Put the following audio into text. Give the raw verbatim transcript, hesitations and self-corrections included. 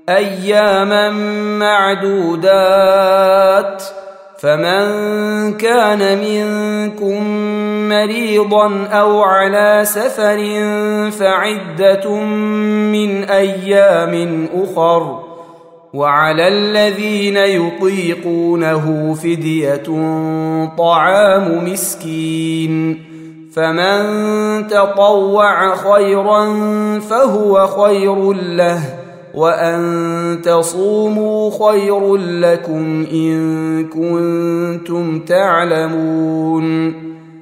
أياما معدودات، فمن كان منكم مريضا أو على سفر فعدة من أيام أخر، وعلى الذين يطيقونه فدية طعام مسكين، فمن تطوع خيرا فهو خير له، وأن تصوموا خير لكم إن كنتم تعلمون.